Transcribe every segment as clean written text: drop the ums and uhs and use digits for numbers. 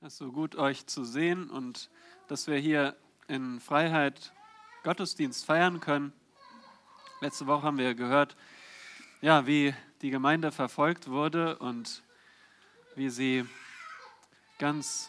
Es ist so gut, euch zu sehen und dass wir hier in Freiheit Gottesdienst feiern können. Letzte Woche haben wir gehört, ja, wie die Gemeinde verfolgt wurde und wie sie ganz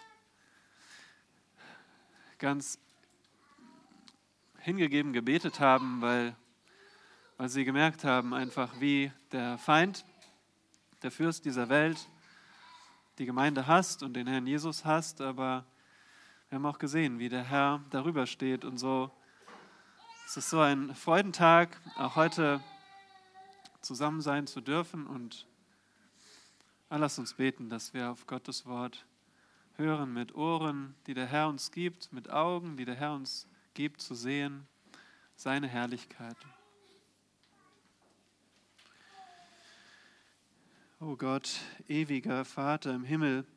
hingegeben gebetet haben, weil sie gemerkt haben, einfach wie der Feind, der Fürst dieser Welt, die Gemeinde hasst und den Herrn Jesus hasst, aber wir haben auch gesehen, wie der Herr darüber steht und so. Es ist so ein Freudentag, auch heute zusammen sein zu dürfen und lasst uns beten, dass wir auf Gottes Wort hören mit Ohren, die der Herr uns gibt, mit Augen, die der Herr uns gibt zu sehen, seine Herrlichkeit. O Gott, ewiger Vater im Himmel,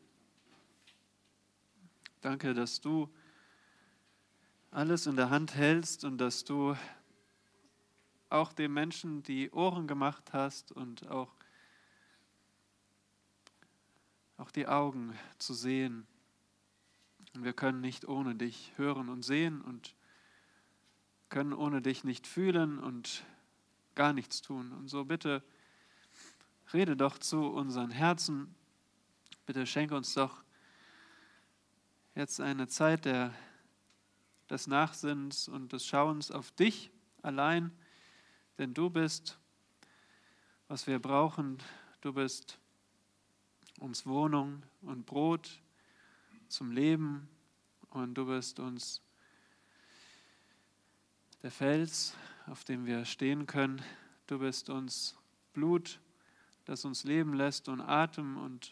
danke, dass du alles in der Hand hältst und dass du auch den Menschen die Ohren gemacht hast und auch die Augen zu sehen. Und wir können nicht ohne dich hören und sehen und können ohne dich nicht fühlen und gar nichts tun. Und so bitte rede doch zu unseren Herzen. Bitte schenke uns doch jetzt eine Zeit des Nachsinns und des Schauens auf dich allein, denn du bist, was wir brauchen. Du bist uns Wohnung und Brot zum Leben und du bist uns der Fels, auf dem wir stehen können. Du bist uns Blut, das uns leben lässt und Atem und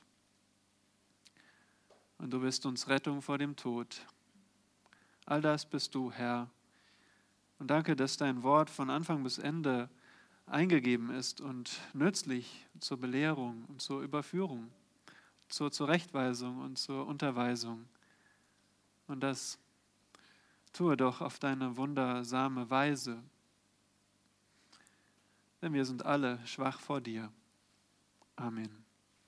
du bist uns Rettung vor dem Tod. All das bist du, Herr. Und danke, dass dein Wort von Anfang bis Ende eingegeben ist und nützlich zur Belehrung und zur Überführung, zur Zurechtweisung und zur Unterweisung. Und das tue doch auf deine wundersame Weise. Denn wir sind alle schwach vor dir. Amen.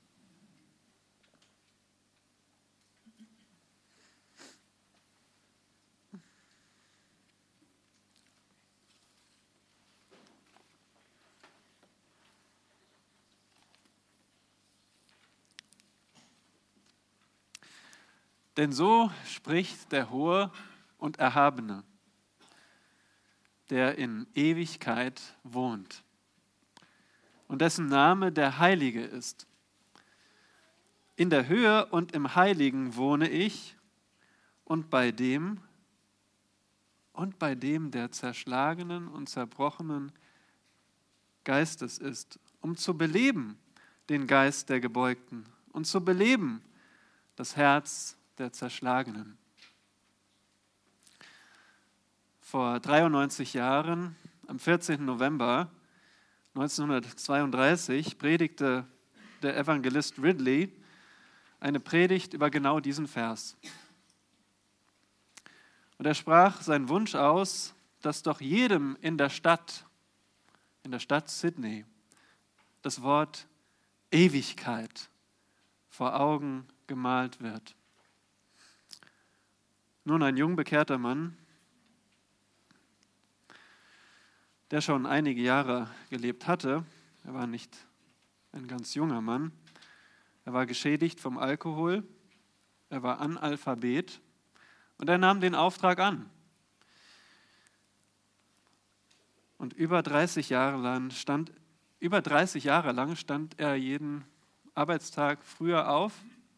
Denn so spricht der Hohe und Erhabene, der in Ewigkeit wohnt und dessen Name der Heilige ist. In der Höhe und im Heiligen wohne ich und bei dem, der zerschlagenen und zerbrochenen Geistes ist, um zu beleben den Geist der Gebeugten und zu beleben das Herz der Zerschlagenen. Vor 93 Jahren, am 14. November 1932, predigte der Evangelist Ridley eine Predigt über genau diesen Vers. Und er sprach seinen Wunsch aus, dass doch jedem in der Stadt Sydney, das Wort Ewigkeit vor Augen gemalt wird. Nun, ein jung bekehrter Mann, der schon einige Jahre gelebt hatte, er war nicht ein ganz junger Mann, er war geschädigt vom Alkohol, er war Analphabet und er nahm den Auftrag an. Und über 30 Jahre lang stand er jeden Arbeitstag früher auf,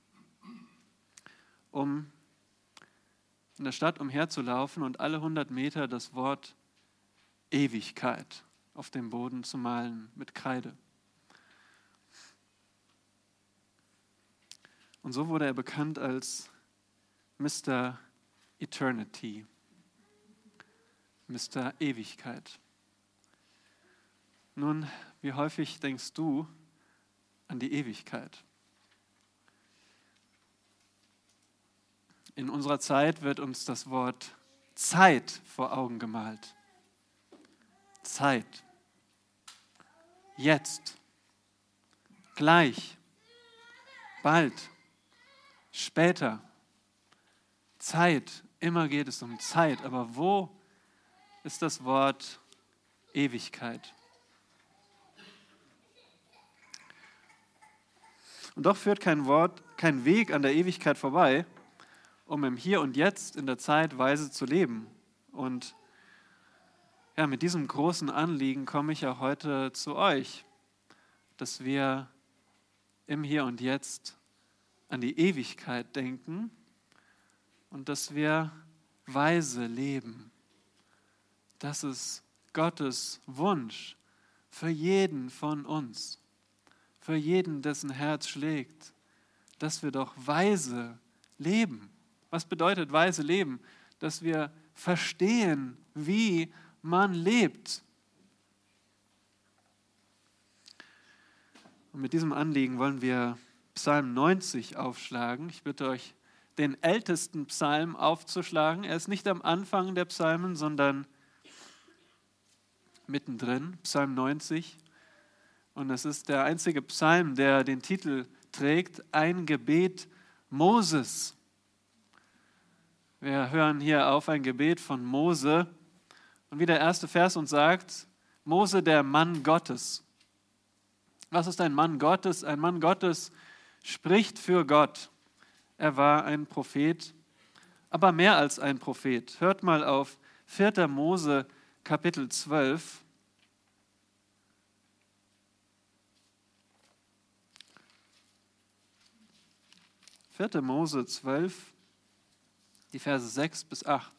um in der Stadt umherzulaufen und alle 100 Meter das Wort Ewigkeit auf dem Boden zu malen mit Kreide. Und so wurde er bekannt als Mr. Eternity, Mr. Ewigkeit. Nun, wie häufig denkst du an die Ewigkeit? In unserer Zeit wird uns das Wort Zeit vor Augen gemalt. Zeit. Jetzt. Gleich. Bald. Später. Zeit, immer geht es um Zeit, aber wo ist das Wort Ewigkeit? Und doch führt kein Weg an der Ewigkeit vorbei, um im Hier und Jetzt in der Zeit weise zu leben. Und ja, mit diesem großen Anliegen komme ich auch heute zu euch, dass wir im Hier und Jetzt an die Ewigkeit denken und dass wir weise leben. Das ist Gottes Wunsch für jeden von uns, für jeden, dessen Herz schlägt, dass wir doch weise leben. Was bedeutet weise leben? Dass wir verstehen, wie man lebt. Und mit diesem Anliegen wollen wir Psalm 90 aufschlagen. Ich bitte euch, den ältesten Psalm aufzuschlagen. Er ist nicht am Anfang der Psalmen, sondern mittendrin, Psalm 90. Und es ist der einzige Psalm, der den Titel trägt, ein Gebet Moses. Wir hören hier auf ein Gebet von Mose. Und wie der erste Vers uns sagt, Mose, der Mann Gottes. Was ist ein Mann Gottes? Ein Mann Gottes spricht für Gott. Er war ein Prophet, aber mehr als ein Prophet. Hört mal auf 4. Mose, Kapitel 12. 4. Mose 12, die Verse 6 bis 8.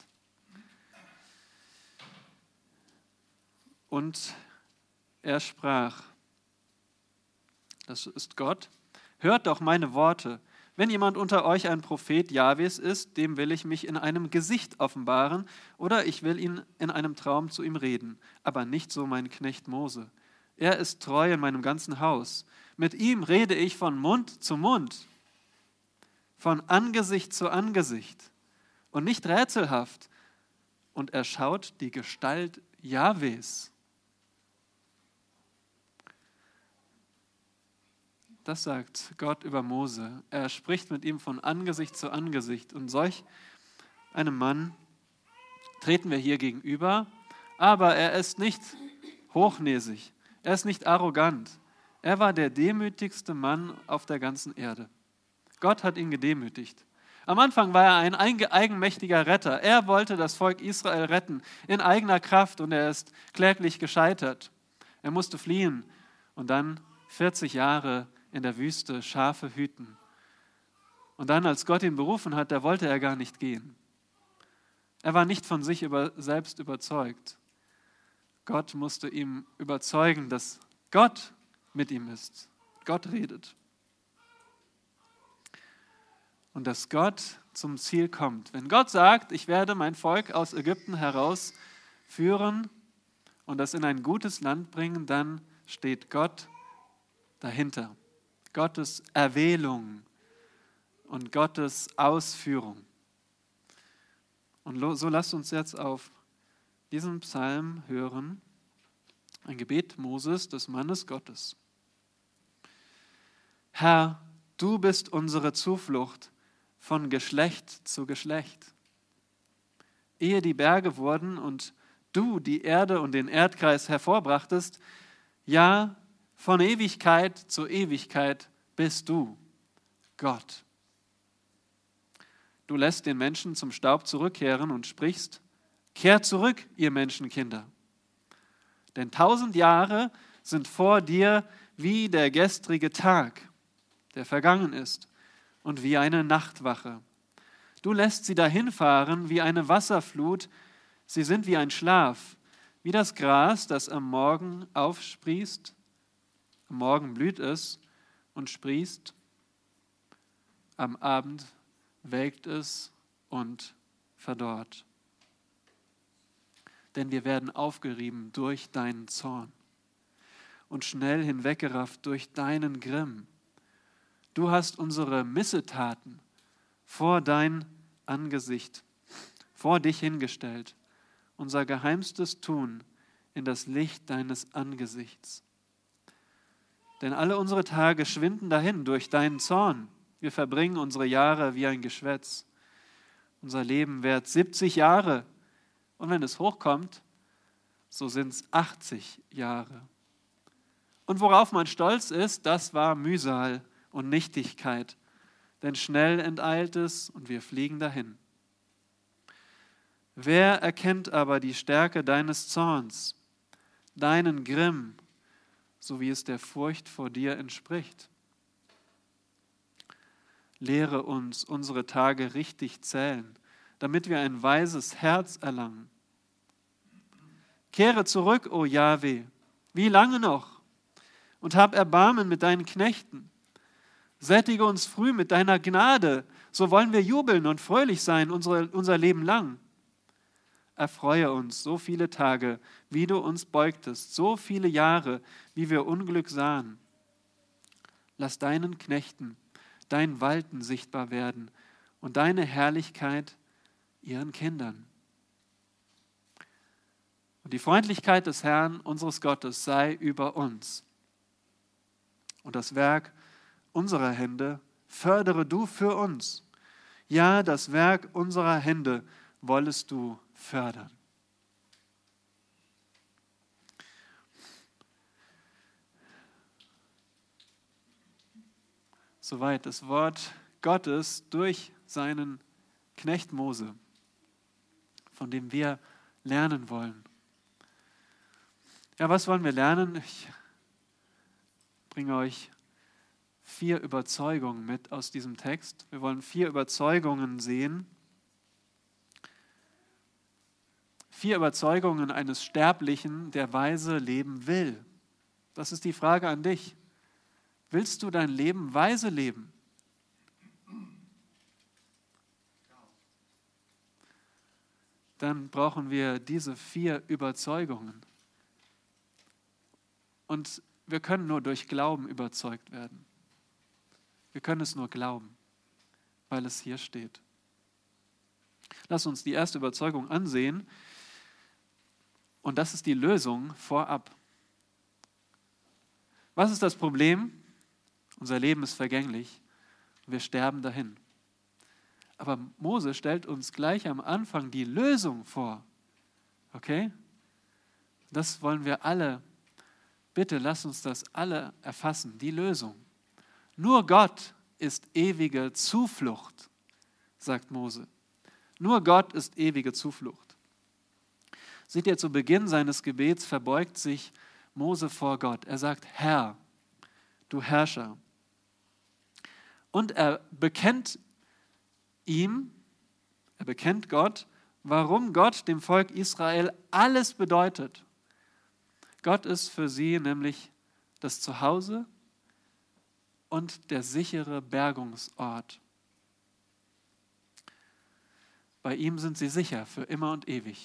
Und er sprach, das ist Gott, hört doch meine Worte. Wenn jemand unter euch ein Prophet Jahwes ist, dem will ich mich in einem Gesicht offenbaren oder ich will ihn in einem Traum zu ihm reden, aber nicht so mein Knecht Mose. Er ist treu in meinem ganzen Haus. Mit ihm rede ich von Mund zu Mund, von Angesicht zu Angesicht und nicht rätselhaft. Und er schaut die Gestalt Jahwes. Das sagt Gott über Mose. Er spricht mit ihm von Angesicht zu Angesicht. Und solch einem Mann treten wir hier gegenüber, aber er ist nicht hochnäsig, er ist nicht arrogant. Er war der demütigste Mann auf der ganzen Erde. Gott hat ihn gedemütigt. Am Anfang war er ein eigenmächtiger Retter. Er wollte das Volk Israel retten in eigener Kraft und er ist kläglich gescheitert. Er musste fliehen und dann 40 Jahre in der Wüste Schafe hüten. Und dann, als Gott ihn berufen hat, da wollte er gar nicht gehen. Er war nicht von sich selbst überzeugt. Gott musste ihm überzeugen, dass Gott mit ihm ist. Gott redet. Und dass Gott zum Ziel kommt. Wenn Gott sagt, ich werde mein Volk aus Ägypten herausführen und das in ein gutes Land bringen, dann steht Gott dahinter. Gottes Erwählung und Gottes Ausführung. Und so lasst uns jetzt auf diesen Psalm hören, ein Gebet Moses, des Mannes Gottes. Herr, du bist unsere Zuflucht von Geschlecht zu Geschlecht. Ehe die Berge wurden und du die Erde und den Erdkreis hervorbrachtest, ja, von Ewigkeit zu Ewigkeit bist du, Gott. Du lässt den Menschen zum Staub zurückkehren und sprichst, kehrt zurück, ihr Menschenkinder. Denn 1000 Jahre sind vor dir wie der gestrige Tag, der vergangen ist, und wie eine Nachtwache. Du lässt sie dahinfahren wie eine Wasserflut, sie sind wie ein Schlaf, wie das Gras, das am Morgen aufsprießt. Am Morgen blüht es und sprießt, am Abend welkt es und verdorrt. Denn wir werden aufgerieben durch deinen Zorn und schnell hinweggerafft durch deinen Grimm. Du hast unsere Missetaten vor dein Angesicht, vor dich hingestellt, unser geheimstes Tun in das Licht deines Angesichts. Denn alle unsere Tage schwinden dahin durch deinen Zorn. Wir verbringen unsere Jahre wie ein Geschwätz. unser Leben währt 70 Jahre. Und wenn es hochkommt, so sind es 80 Jahre. Und worauf man stolz ist, das war Mühsal und Nichtigkeit. Denn schnell enteilt es und wir fliegen dahin. Wer erkennt aber die Stärke deines Zorns, deinen Grimm, so wie es der Furcht vor dir entspricht? Lehre uns, unsere Tage richtig zählen, damit wir ein weises Herz erlangen. Kehre zurück, o Jahwe, wie lange noch? Und hab Erbarmen mit deinen Knechten. Sättige uns früh mit deiner Gnade, so wollen wir jubeln und fröhlich sein unser Leben lang. Erfreue uns so viele Tage, wie du uns beugtest, so viele Jahre, wie wir Unglück sahen. Lass deinen Knechten dein Walten sichtbar werden und deine Herrlichkeit ihren Kindern. Und die Freundlichkeit des Herrn, unseres Gottes, sei über uns. Und das Werk unserer Hände fördere du für uns. Ja, das Werk unserer Hände wollest du fördern. Soweit das Wort Gottes durch seinen Knecht Mose, von dem wir lernen wollen. Ja, was wollen wir lernen? Ich bringe euch 4 Überzeugungen mit aus diesem Text. Wir wollen 4 Überzeugungen sehen. 4 Überzeugungen eines Sterblichen, der weise leben will. Das ist die Frage an dich. Willst du dein Leben weise leben? Dann brauchen wir diese 4 Überzeugungen. Und wir können nur durch Glauben überzeugt werden. Wir können es nur glauben, weil es hier steht. Lass uns die erste Überzeugung ansehen. Und das ist die Lösung vorab. Was ist das Problem? Unser Leben ist vergänglich und wir sterben dahin. Aber Mose stellt uns gleich am Anfang die Lösung vor. Okay? Das wollen wir alle. Bitte lass uns das alle erfassen, die Lösung. Nur Gott ist ewige Zuflucht, sagt Mose. Nur Gott ist ewige Zuflucht. Seht ihr, zu Beginn seines Gebets verbeugt sich Mose vor Gott. Er sagt, Herr, du Herrscher. Und er bekennt Gott, warum Gott dem Volk Israel alles bedeutet. Gott ist für sie nämlich das Zuhause und der sichere Bergungsort. Bei ihm sind sie sicher für immer und ewig.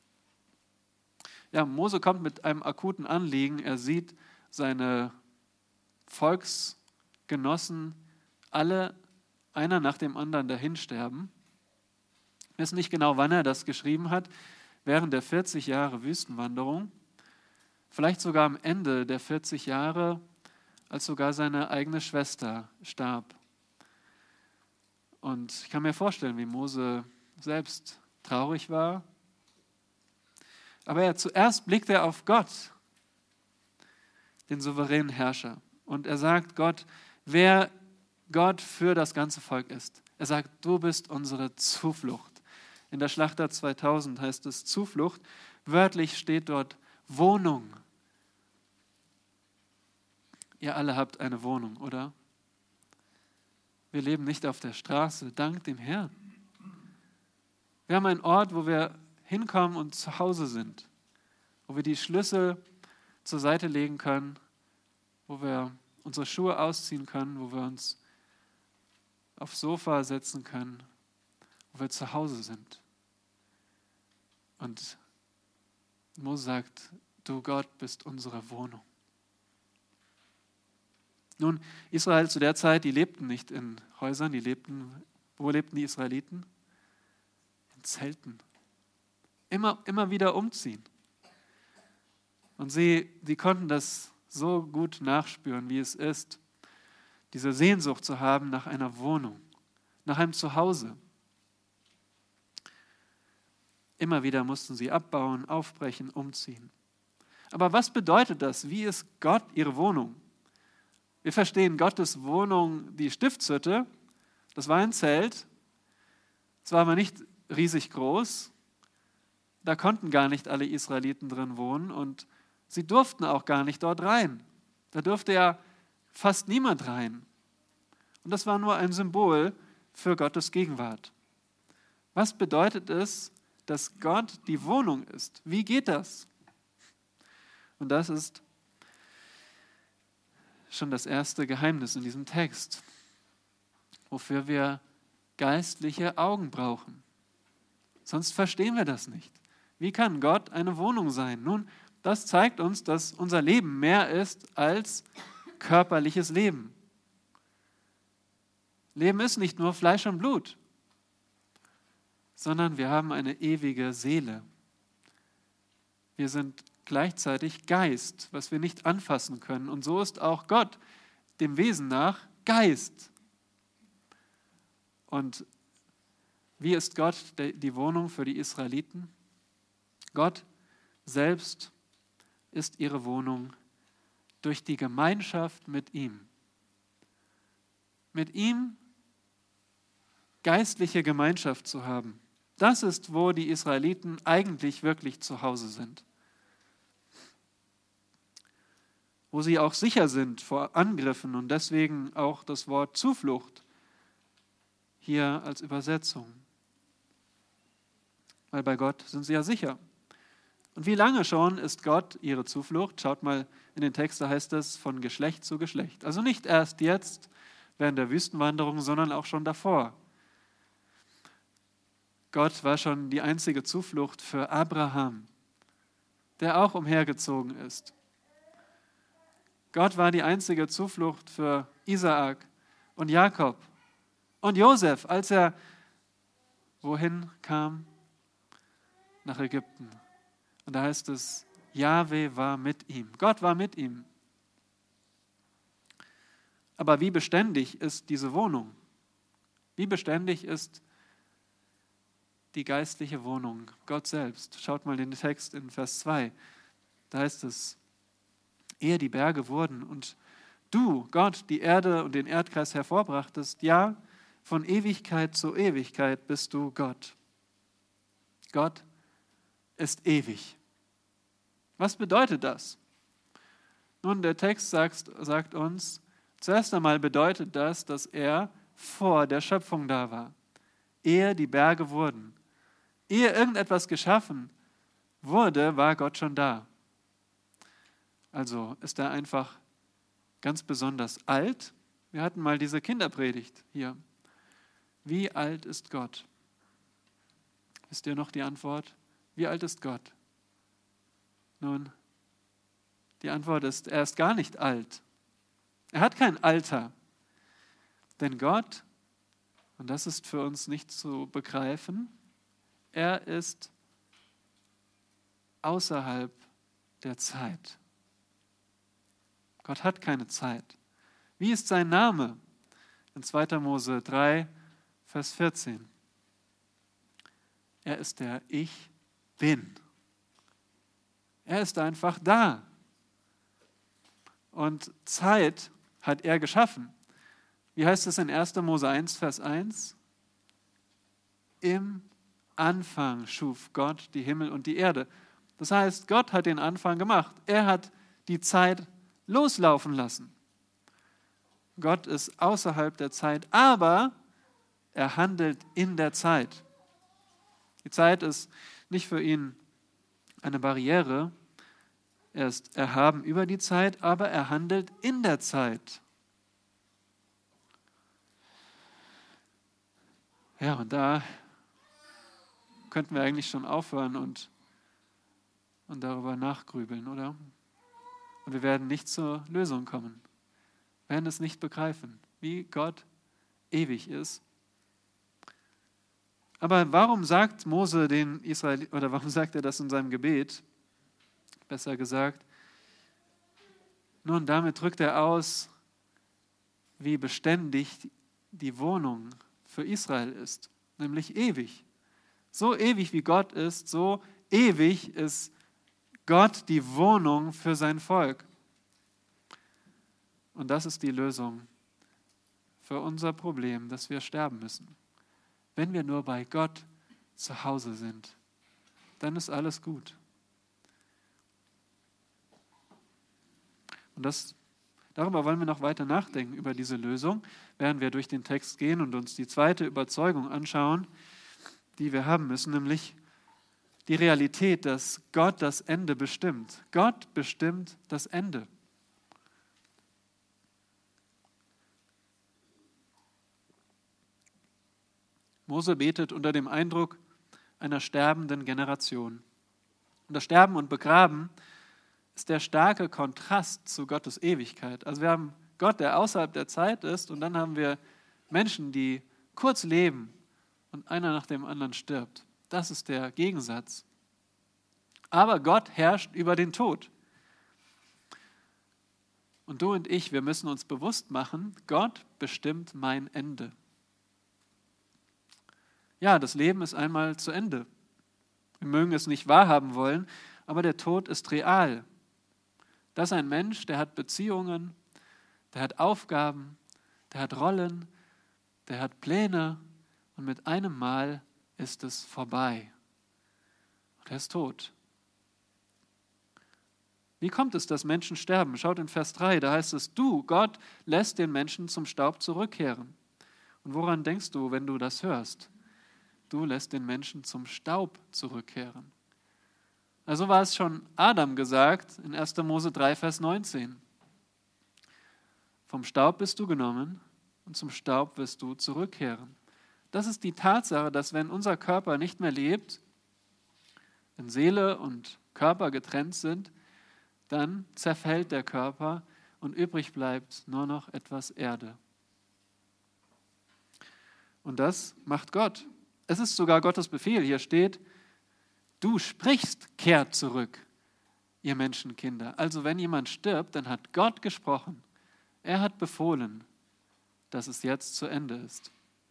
Ja, Mose kommt mit einem akuten Anliegen. Er sieht seine Volksgenossen alle einer nach dem anderen dahinsterben. Wir wissen nicht genau, wann er das geschrieben hat, während der 40 Jahre Wüstenwanderung. Vielleicht sogar am Ende der 40 Jahre, als sogar seine eigene Schwester starb. Und ich kann mir vorstellen, wie Mose selbst traurig war. Aber zuerst blickt er auf Gott, den souveränen Herrscher. Und er sagt Gott, wer Gott für das ganze Volk ist. Er sagt, du bist unsere Zuflucht. In der Schlachter 2000 heißt es Zuflucht. Wörtlich steht dort Wohnung. Ihr alle habt eine Wohnung, oder? Wir leben nicht auf der Straße, dank dem Herrn. Wir haben einen Ort, wo wir hinkommen und zu Hause sind, wo wir die Schlüssel zur Seite legen können, wo wir unsere Schuhe ausziehen können, wo wir uns aufs Sofa setzen können, wo wir zu Hause sind. Und Mose sagt, du Gott bist unsere Wohnung. Nun, Israel zu der Zeit, die lebten nicht in Häusern, wo lebten die Israeliten? In Zelten. Immer wieder umziehen. Und sie konnten das so gut nachspüren, wie es ist, diese Sehnsucht zu haben nach einer Wohnung, nach einem Zuhause. Immer wieder mussten sie abbauen, aufbrechen, umziehen. Aber was bedeutet das? Wie ist Gott ihre Wohnung? Wir verstehen Gottes Wohnung, die Stiftshütte. Das war ein Zelt. Es war aber nicht riesig groß. Da konnten gar nicht alle Israeliten drin wohnen und sie durften auch gar nicht dort rein. Da durfte ja fast niemand rein. Und das war nur ein Symbol für Gottes Gegenwart. Was bedeutet es, dass Gott die Wohnung ist? Wie geht das? Und das ist schon das erste Geheimnis in diesem Text, wofür wir geistliche Augen brauchen. Sonst verstehen wir das nicht. Wie kann Gott eine Wohnung sein? Nun, das zeigt uns, dass unser Leben mehr ist als körperliches Leben. Leben ist nicht nur Fleisch und Blut, sondern wir haben eine ewige Seele. Wir sind gleichzeitig Geist, was wir nicht anfassen können. Und so ist auch Gott dem Wesen nach Geist. Und wie ist Gott die Wohnung für die Israeliten? Gott selbst ist ihre Wohnung durch die Gemeinschaft mit ihm. Mit ihm geistliche Gemeinschaft zu haben. Das ist, wo die Israeliten eigentlich wirklich zu Hause sind. Wo sie auch sicher sind vor Angriffen und deswegen auch das Wort Zuflucht hier als Übersetzung. Weil bei Gott sind sie ja sicher. Und wie lange schon ist Gott ihre Zuflucht? Schaut mal in den Text, da heißt es von Geschlecht zu Geschlecht. Also nicht erst jetzt während der Wüstenwanderung, sondern auch schon davor. Gott war schon die einzige Zuflucht für Abraham, der auch umhergezogen ist. Gott war die einzige Zuflucht für Isaak und Jakob und Josef, als er wohin kam? Nach Ägypten. Und da heißt es, Jahwe war mit ihm. Gott war mit ihm. Aber wie beständig ist diese Wohnung? Wie beständig ist die geistliche Wohnung? Gott selbst. Schaut mal den Text in Vers 2. Da heißt es, ehe die Berge wurden und du, Gott, die Erde und den Erdkreis hervorbrachtest, ja, von Ewigkeit zu Ewigkeit bist du Gott. Gott ist ewig. Was bedeutet das? Nun, der Text sagt uns, zuerst einmal bedeutet das, dass er vor der Schöpfung da war, ehe die Berge wurden. Ehe irgendetwas geschaffen wurde, war Gott schon da. Also ist er einfach ganz besonders alt. Wir hatten mal diese Kinderpredigt hier. Wie alt ist Gott? Wisst ihr noch die Antwort? Wie alt ist Gott? Nun, die Antwort ist, er ist gar nicht alt. Er hat kein Alter. Denn Gott, und das ist für uns nicht zu begreifen, er ist außerhalb der Zeit. Gott hat keine Zeit. Wie ist sein Name? In 2. Mose 3, Vers 14. Er ist der Ich Bin. Er ist einfach da. Und Zeit hat er geschaffen. Wie heißt es in 1. Mose 1, Vers 1? Im Anfang schuf Gott die Himmel und die Erde. Das heißt, Gott hat den Anfang gemacht. Er hat die Zeit loslaufen lassen. Gott ist außerhalb der Zeit, aber er handelt in der Zeit. Die Zeit ist nicht für ihn eine Barriere. Er ist erhaben über die Zeit, aber er handelt in der Zeit. Ja, und da könnten wir eigentlich schon aufhören und darüber nachgrübeln, oder? Und wir werden nicht zur Lösung kommen. Wir werden es nicht begreifen, wie Gott ewig ist. Aber warum sagt Mose den Israeliten, oder warum sagt er das in seinem Gebet? Besser gesagt, nun, damit drückt er aus, wie beständig die Wohnung für Israel ist, nämlich ewig. So ewig wie Gott ist, so ewig ist Gott die Wohnung für sein Volk. Und das ist die Lösung für unser Problem, dass wir sterben müssen. Wenn wir nur bei Gott zu Hause sind, dann ist alles gut. Und darüber wollen wir noch weiter nachdenken, über diese Lösung, während wir durch den Text gehen und uns die zweite Überzeugung anschauen, die wir haben müssen, nämlich die Realität, dass Gott das Ende bestimmt. Gott bestimmt das Ende. Mose betet unter dem Eindruck einer sterbenden Generation. Und das Sterben und Begraben ist der starke Kontrast zu Gottes Ewigkeit. Also wir haben Gott, der außerhalb der Zeit ist, und dann haben wir Menschen, die kurz leben und einer nach dem anderen stirbt. Das ist der Gegensatz. Aber Gott herrscht über den Tod. Und du und ich, wir müssen uns bewusst machen, Gott bestimmt mein Ende. Ja, das Leben ist einmal zu Ende. Wir mögen es nicht wahrhaben wollen, aber der Tod ist real. Das ist ein Mensch, der hat Beziehungen, der hat Aufgaben, der hat Rollen, der hat Pläne und mit einem Mal ist es vorbei. Und er ist tot. Wie kommt es, dass Menschen sterben? Schaut in Vers 3, da heißt es, du, Gott, lässt den Menschen zum Staub zurückkehren. Und woran denkst du, wenn du das hörst? Du lässt den Menschen zum Staub zurückkehren. Also war es schon Adam gesagt in 1. Mose 3, Vers 19. Vom Staub bist du genommen und zum Staub wirst du zurückkehren. Das ist die Tatsache, dass wenn unser Körper nicht mehr lebt, wenn Seele und Körper getrennt sind, dann zerfällt der Körper und übrig bleibt nur noch etwas Erde. Und das macht Gott. Es ist sogar Gottes Befehl. Hier steht, du sprichst, kehrt zurück, ihr Menschenkinder. Also wenn jemand stirbt, dann hat Gott gesprochen. Er hat befohlen, dass es jetzt zu Ende ist.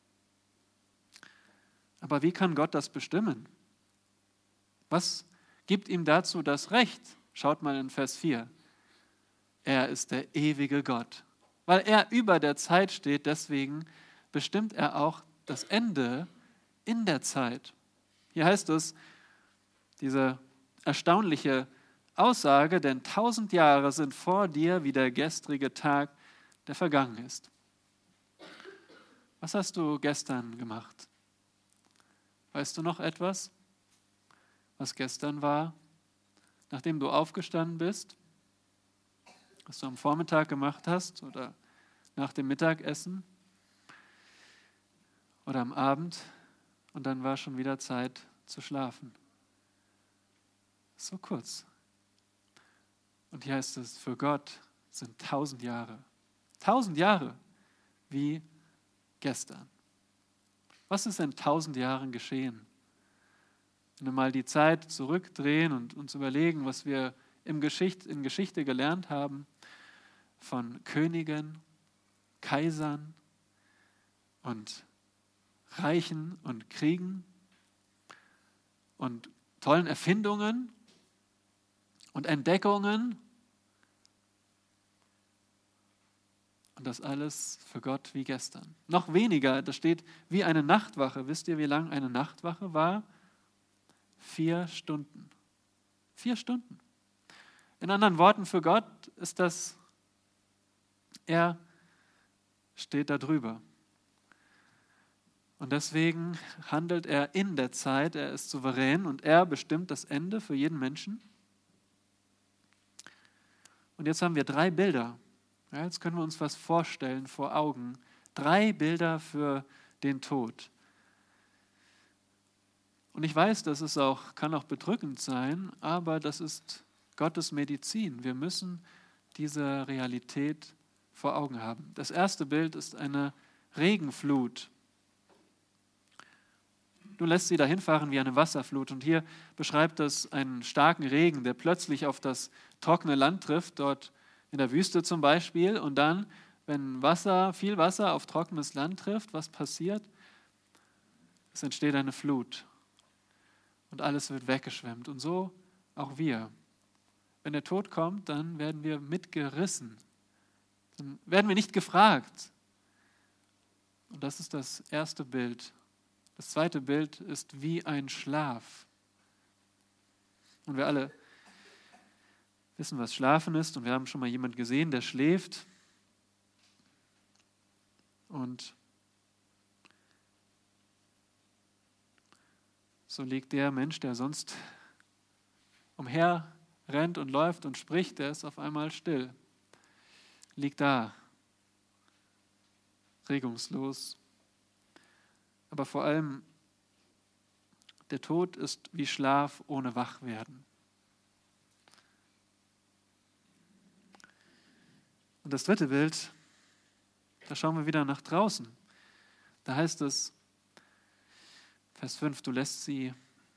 Aber wie kann Gott das bestimmen? Was gibt ihm dazu das Recht? Schaut mal in Vers 4. Er ist der ewige Gott. Weil er über der Zeit steht, deswegen bestimmt er auch das Ende in der Zeit. Hier heißt es, diese erstaunliche Aussage, denn 1000 Jahre sind vor dir wie der gestrige Tag, der vergangen ist. Was hast du gestern gemacht? Weißt du noch etwas, was gestern war, nachdem du aufgestanden bist, was du am Vormittag gemacht hast oder nach dem Mittagessen oder am Abend? Und dann war schon wieder Zeit zu schlafen. So kurz. Und hier heißt es, für Gott sind 1000 Jahre. 1000 Jahre wie gestern. Was ist in 1000 Jahren geschehen? Wenn wir mal die Zeit zurückdrehen und uns überlegen, was wir in Geschichte gelernt haben von Königen, Kaisern und Reichen und Kriegen und tollen Erfindungen und Entdeckungen. Und das alles für Gott wie gestern. Noch weniger, da steht wie eine Nachtwache. Wisst ihr, wie lang eine Nachtwache war? 4 Stunden. 4 Stunden. In anderen Worten, für Gott ist das, er steht da drüber. Und deswegen handelt er in der Zeit, er ist souverän und er bestimmt das Ende für jeden Menschen. Und jetzt haben wir 3 Bilder. Ja, jetzt können wir uns was vorstellen vor Augen. 3 Bilder für den Tod. Und ich weiß, kann auch bedrückend sein, aber das ist Gottes Medizin. Wir müssen diese Realität vor Augen haben. Das erste Bild ist eine Regenflut. Du lässt sie dahin fahren wie eine Wasserflut. Und hier beschreibt es einen starken Regen, der plötzlich auf das trockene Land trifft, dort in der Wüste zum Beispiel. Und dann, wenn viel Wasser auf trockenes Land trifft, was passiert? Es entsteht eine Flut. und alles wird weggeschwemmt. Und so auch wir. Wenn der Tod kommt, dann werden wir mitgerissen. Dann werden wir nicht gefragt. Und das ist das erste Bild. Das zweite Bild ist wie ein Schlaf. Und wir alle wissen, was Schlafen ist. Und wir haben schon mal jemanden gesehen, der schläft. Und so liegt der Mensch, der sonst umher rennt und läuft und spricht, der ist auf einmal still. Liegt da, regungslos. Aber vor allem, der Tod ist wie Schlaf ohne Wachwerden. Und das dritte Bild, da schauen wir wieder nach draußen. Da heißt es, Vers 5, du lässt sie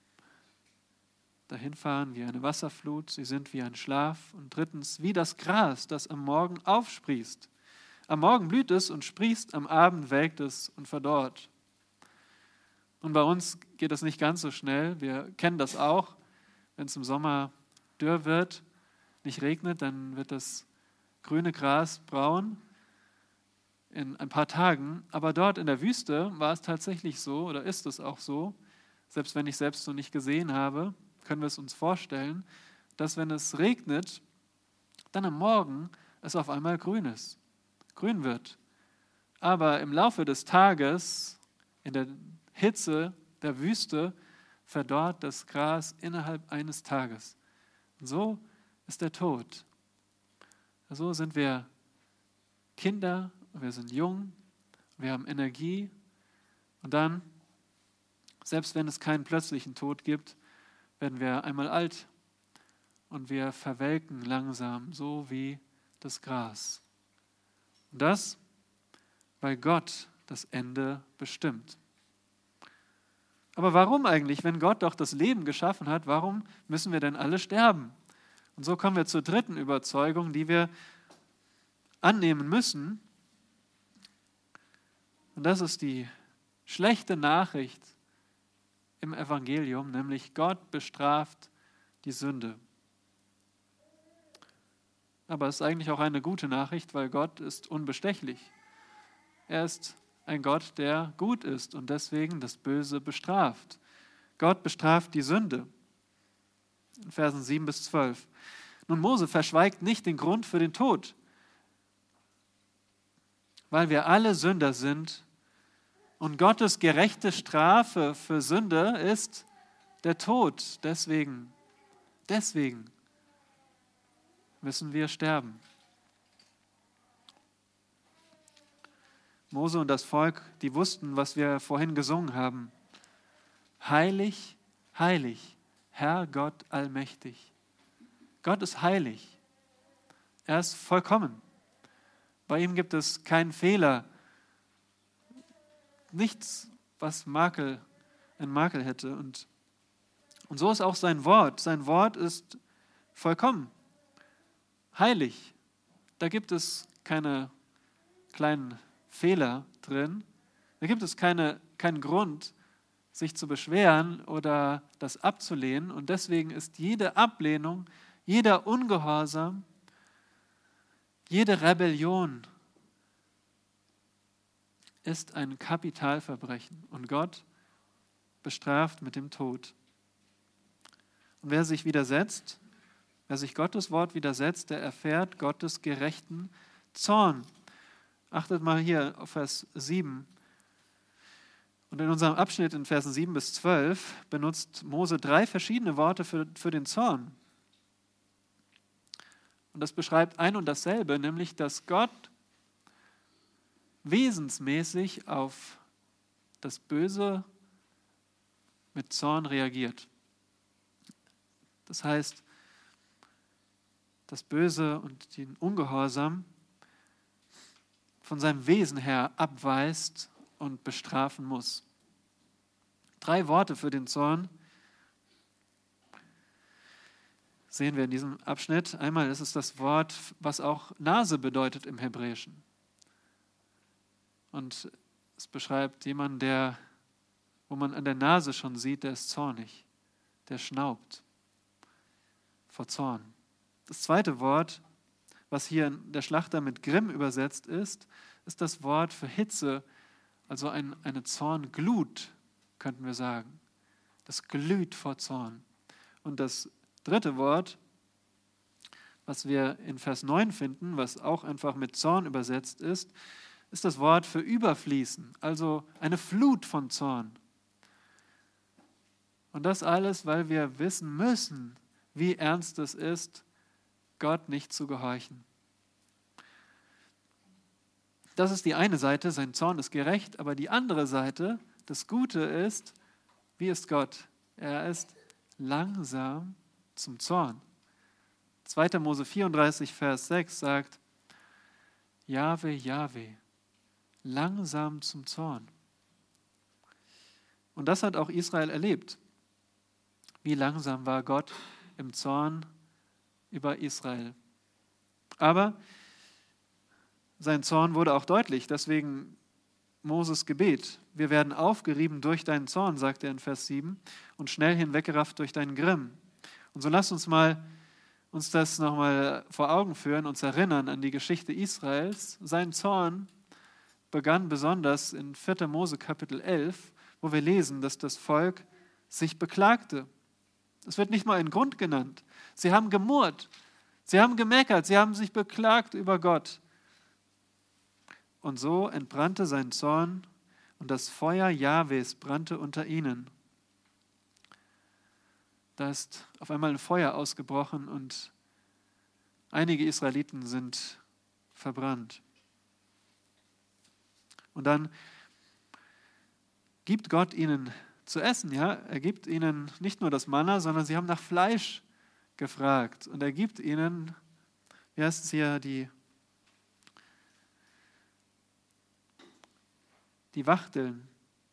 dahin fahren wie eine Wasserflut, sie sind wie ein Schlaf. Und drittens, wie das Gras, das am Morgen aufsprießt. Am Morgen blüht es und sprießt, am Abend welkt es und verdorrt. Und bei uns geht das nicht ganz so schnell. Wir kennen das auch. Wenn es im Sommer dürr wird, nicht regnet, dann wird das grüne Gras braun in ein paar Tagen. Aber dort in der Wüste war es tatsächlich so, oder ist es auch so, selbst wenn ich selbst so nicht gesehen habe, können wir es uns vorstellen, dass wenn es regnet, dann am Morgen es auf einmal grün wird. Aber im Laufe des Tages, in der Hitze der Wüste, verdorrt das Gras innerhalb eines Tages. Und so ist der Tod. So sind wir Kinder, wir sind jung, wir haben Energie und dann, selbst wenn es keinen plötzlichen Tod gibt, werden wir einmal alt und wir verwelken langsam, so wie das Gras. Und das, weil Gott das Ende bestimmt. Aber warum eigentlich, wenn Gott doch das Leben geschaffen hat, warum müssen wir denn alle sterben? Und so kommen wir zur dritten Überzeugung, die wir annehmen müssen. Und das ist die schlechte Nachricht im Evangelium, nämlich Gott bestraft die Sünde. Aber es ist eigentlich auch eine gute Nachricht, weil Gott ist unbestechlich. Er ist ein Gott, der gut ist und deswegen das Böse bestraft. Gott bestraft die Sünde. In Versen 7 bis 12. Nun, Mose verschweigt nicht den Grund für den Tod, weil wir alle Sünder sind und Gottes gerechte Strafe für Sünde ist der Tod. Deswegen müssen wir sterben. Mose und das Volk, die wussten, was wir vorhin gesungen haben. Heilig, heilig, Herr Gott allmächtig. Gott ist heilig. Er ist vollkommen. Bei ihm gibt es keinen Fehler, nichts, was einen Makel hätte. Und so ist auch sein Wort. Sein Wort ist vollkommen, heilig. Da gibt es keine kleinen Fehler drin. Da gibt es keinen Grund, sich zu beschweren oder das abzulehnen. Und deswegen ist jede Ablehnung, jeder Ungehorsam, jede Rebellion ist ein Kapitalverbrechen. Und Gott bestraft mit dem Tod. Und wer sich widersetzt, wer sich Gottes Wort widersetzt, der erfährt Gottes gerechten Zorn. Achtet mal hier auf Vers 7. Und in unserem Abschnitt in Versen 7 bis 12 benutzt Mose 3 verschiedene Worte für den Zorn. Und das beschreibt ein und dasselbe, nämlich, dass Gott wesensmäßig auf das Böse mit Zorn reagiert. Das heißt, das Böse und den Ungehorsam von seinem Wesen her abweist und bestrafen muss. 3 Worte für den Zorn sehen wir in diesem Abschnitt. Einmal ist es das Wort, was auch Nase bedeutet im Hebräischen. Und es beschreibt jemanden, wo man an der Nase schon sieht, der ist zornig. der schnaubt vor Zorn. Das zweite Wort, was hier der Schlachter mit Grimm übersetzt ist das Wort für Hitze, also eine Zornglut, könnten wir sagen. Das glüht vor Zorn. Und das dritte Wort, was wir in Vers 9 finden, was auch einfach mit Zorn übersetzt ist das Wort für überfließen, also eine Flut von Zorn. Und das alles, weil wir wissen müssen, wie ernst es ist, Gott nicht zu gehorchen. Das ist die eine Seite, sein Zorn ist gerecht, aber die andere Seite, das Gute ist, wie ist Gott? Er ist langsam zum Zorn. 2. Mose 34, Vers 6 sagt, Jahwe, Jahwe, langsam zum Zorn. Und das hat auch Israel erlebt. Wie langsam war Gott im Zorn über Israel. Aber sein Zorn wurde auch deutlich, deswegen Moses Gebet. Wir werden aufgerieben durch deinen Zorn, sagt er in Vers 7, und schnell hinweggerafft durch deinen Grimm. Und so lasst uns das nochmal vor Augen führen, uns erinnern an die Geschichte Israels. Sein Zorn begann besonders in 4. Mose Kapitel 11, wo wir lesen, dass das Volk sich beklagte. Es wird nicht mal ein Grund genannt. Sie haben gemurrt, sie haben gemeckert, sie haben sich beklagt über Gott. Und so entbrannte sein Zorn und das Feuer Jahwes brannte unter ihnen. Da ist auf einmal ein Feuer ausgebrochen und einige Israeliten sind verbrannt. Und dann gibt Gott ihnen zu essen, ja? Er gibt ihnen nicht nur das Manna, sondern sie haben nach Fleisch gefragt. Und er gibt ihnen, wie heißt es hier, die Wachteln.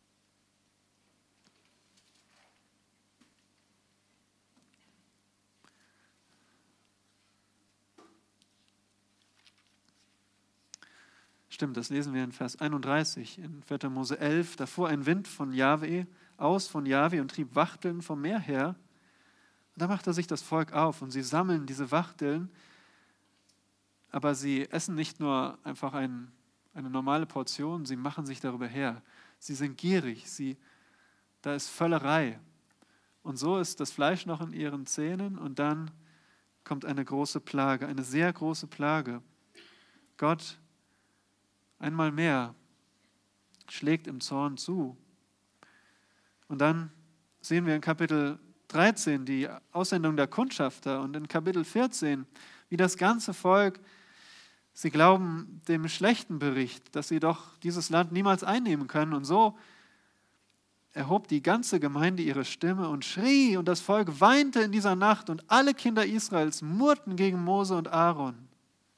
Stimmt, das lesen wir in Vers 31 in 4. Mose 11. Da fuhr ein Wind von Jahwe aus von Jahwe und trieb Wachteln vom Meer her. Und da machte sich das Volk auf und sie sammeln diese Wachteln, aber sie essen nicht nur einfach eine normale Portion, sie machen sich darüber her. Sie sind gierig, da ist Völlerei. Und so ist das Fleisch noch in ihren Zähnen und dann kommt eine große Plage, eine sehr große Plage. Gott einmal mehr schlägt im Zorn zu. Und dann sehen wir in Kapitel 13 die Aussendung der Kundschafter und in Kapitel 14, wie das ganze Volk, sie glauben dem schlechten Bericht, dass sie doch dieses Land niemals einnehmen können. Und so erhob die ganze Gemeinde ihre Stimme und schrie und das Volk weinte in dieser Nacht und alle Kinder Israels murrten gegen Mose und Aaron.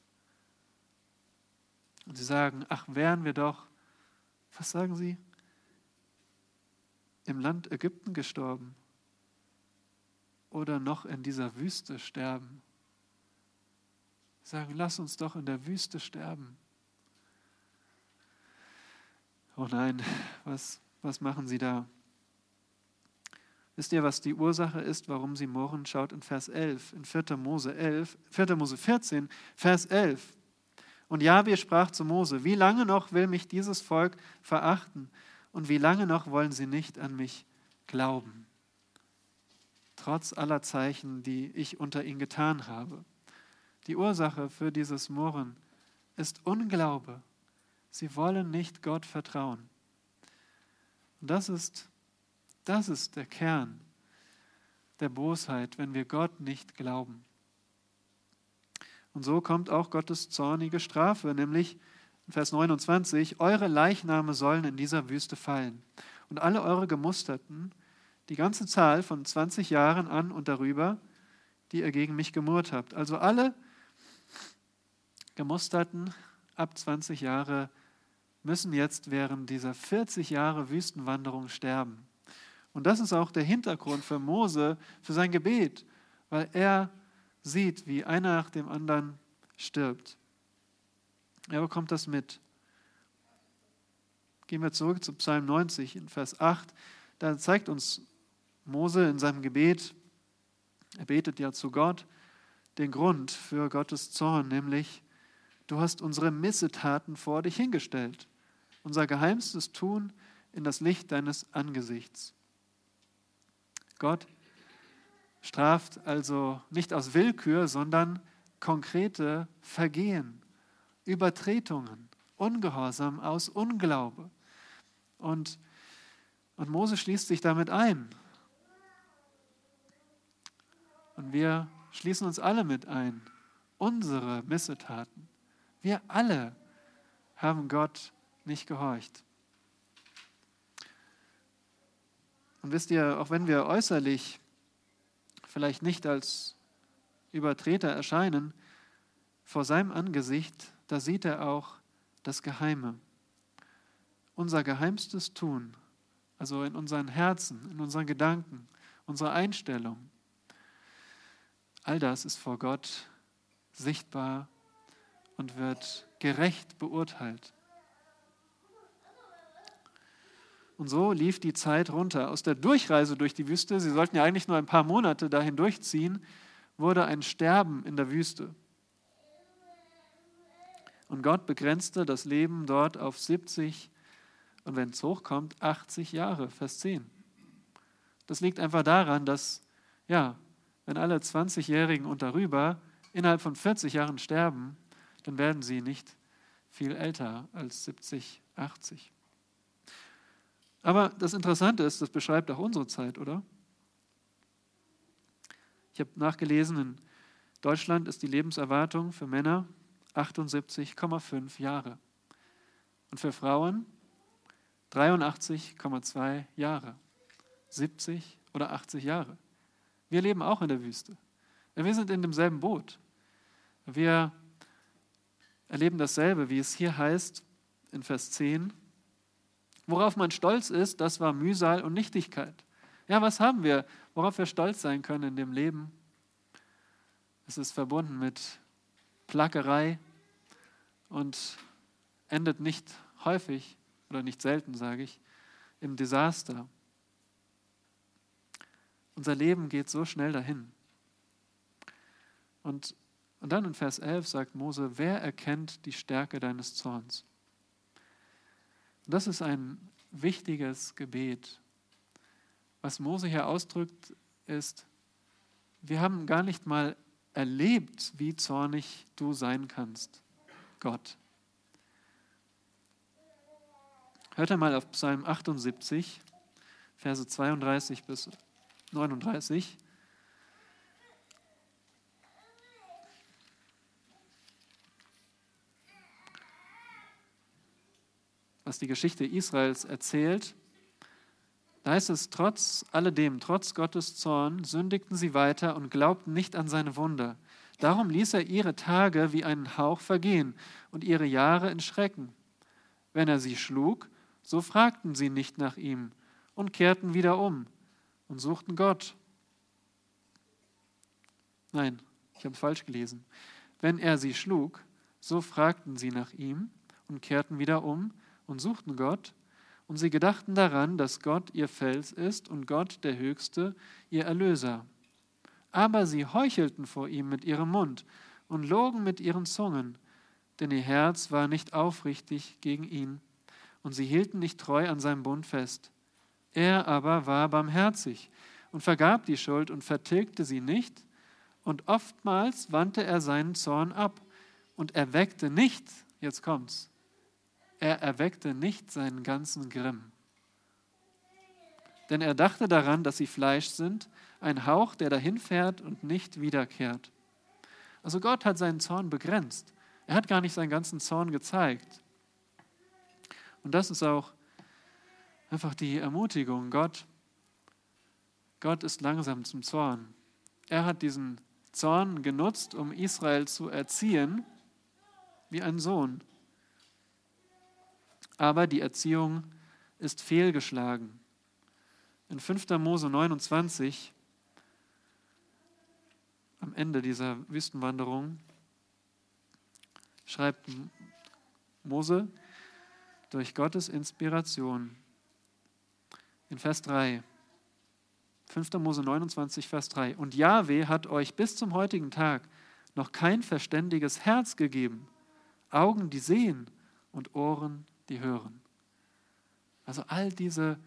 Und sie sagen, ach, wären wir doch, was sagen sie? Im Land Ägypten gestorben oder noch in dieser Wüste sterben. Sie sagen, lass uns doch in der Wüste sterben. Oh nein, was machen sie da? Wisst ihr, was die Ursache ist, warum sie murren? Schaut in Vers 11, in 4. Mose 14, Vers 11. Und Jahwe sprach zu Mose, wie lange noch will mich dieses Volk verachten und wie lange noch wollen sie nicht an mich glauben? Trotz aller Zeichen, die ich unter ihnen getan habe. Die Ursache für dieses Murren ist Unglaube. Sie wollen nicht Gott vertrauen. Und das ist der Kern der Bosheit, wenn wir Gott nicht glauben. Und so kommt auch Gottes zornige Strafe, nämlich in Vers 29, eure Leichname sollen in dieser Wüste fallen und alle eure Gemusterten, die ganze Zahl von 20 Jahren an und darüber, die ihr gegen mich gemurrt habt. Also alle Gemusterten ab 20 Jahre müssen jetzt während dieser 40 Jahre Wüstenwanderung sterben. Und das ist auch der Hintergrund für Mose, für sein Gebet, weil er sieht, wie einer nach dem anderen stirbt. Er bekommt das mit. Gehen wir zurück zu Psalm 90 in Vers 8. Da zeigt uns Mose in seinem Gebet, er betet ja zu Gott, den Grund für Gottes Zorn, nämlich: Du hast unsere Missetaten vor dich hingestellt, unser geheimstes Tun in das Licht deines Angesichts. Gott straft also nicht aus Willkür, sondern konkrete Vergehen, Übertretungen, Ungehorsam aus Unglaube. Und Mose schließt sich damit ein. Und wir schließen uns alle mit ein. Unsere Missetaten. Wir alle haben Gott nicht gehorcht. Und wisst ihr, auch wenn wir äußerlich vielleicht nicht als Übertreter erscheinen, vor seinem Angesicht, da sieht er auch das Geheime. Unser geheimstes Tun, also in unseren Herzen, in unseren Gedanken, unsere Einstellung, all das ist vor Gott sichtbar und wird gerecht beurteilt. Und so lief die Zeit runter. Aus der Durchreise durch die Wüste, sie sollten ja eigentlich nur ein paar Monate dahin durchziehen, wurde ein Sterben in der Wüste. Und Gott begrenzte das Leben dort auf 70 und wenn es hochkommt, 80 Jahre, Vers 10. Das liegt einfach daran, dass, wenn alle 20-Jährigen und darüber innerhalb von 40 Jahren sterben, dann werden sie nicht viel älter als 70, 80. Aber das Interessante ist, das beschreibt auch unsere Zeit, oder? Ich habe nachgelesen, in Deutschland ist die Lebenserwartung für Männer 78,5 Jahre und für Frauen 83,2 Jahre, 70 oder 80 Jahre. Wir leben auch in der Wüste. Wir sind in demselben Boot. Wir erleben dasselbe, wie es hier heißt in Vers 10. Worauf man stolz ist, das war Mühsal und Nichtigkeit. Ja, was haben wir, worauf wir stolz sein können in dem Leben? Es ist verbunden mit Plackerei und endet nicht häufig oder nicht selten, sage ich, im Desaster. Unser Leben geht so schnell dahin. Und dann in Vers 11 sagt Mose: Wer erkennt die Stärke deines Zorns? Und das ist ein wichtiges Gebet. Was Mose hier ausdrückt, ist: Wir haben gar nicht mal erlebt, wie zornig du sein kannst, Gott. Hört einmal auf Psalm 78, Verse 32 bis 39. Was die Geschichte Israels erzählt, da heißt es: Trotz alledem, trotz Gottes Zorn, sündigten sie weiter und glaubten nicht an seine Wunder. Darum ließ er ihre Tage wie einen Hauch vergehen und ihre Jahre in Schrecken. Wenn er sie schlug, so fragten sie nicht nach ihm und kehrten wieder um und suchten Gott. Nein, ich habe es falsch gelesen. Wenn er sie schlug, so fragten sie nach ihm und kehrten wieder um und suchten Gott. Und sie gedachten daran, dass Gott ihr Fels ist und Gott, der Höchste, ihr Erlöser. Aber sie heuchelten vor ihm mit ihrem Mund und logen mit ihren Zungen, denn ihr Herz war nicht aufrichtig gegen ihn, und sie hielten nicht treu an seinem Bund fest. Er aber war barmherzig und vergab die Schuld und vertilgte sie nicht, und oftmals wandte er seinen Zorn ab und erweckte nicht, jetzt kommt's, er erweckte nicht seinen ganzen Grimm. Denn er dachte daran, dass sie Fleisch sind, ein Hauch, der dahinfährt und nicht wiederkehrt. Also Gott hat seinen Zorn begrenzt. Er hat gar nicht seinen ganzen Zorn gezeigt. Und das ist auch einfach die Ermutigung. Gott ist langsam zum Zorn. Er hat diesen Zorn genutzt, um Israel zu erziehen, wie ein Sohn. Aber die Erziehung ist fehlgeschlagen. In 5. Mose 29, am Ende dieser Wüstenwanderung, schreibt Mose durch Gottes Inspiration in Vers 3: 5. Mose 29, Vers 3. Und Jahwe hat euch bis zum heutigen Tag noch kein verständiges Herz gegeben, Augen, die sehen und Ohren, die hören. Also all diese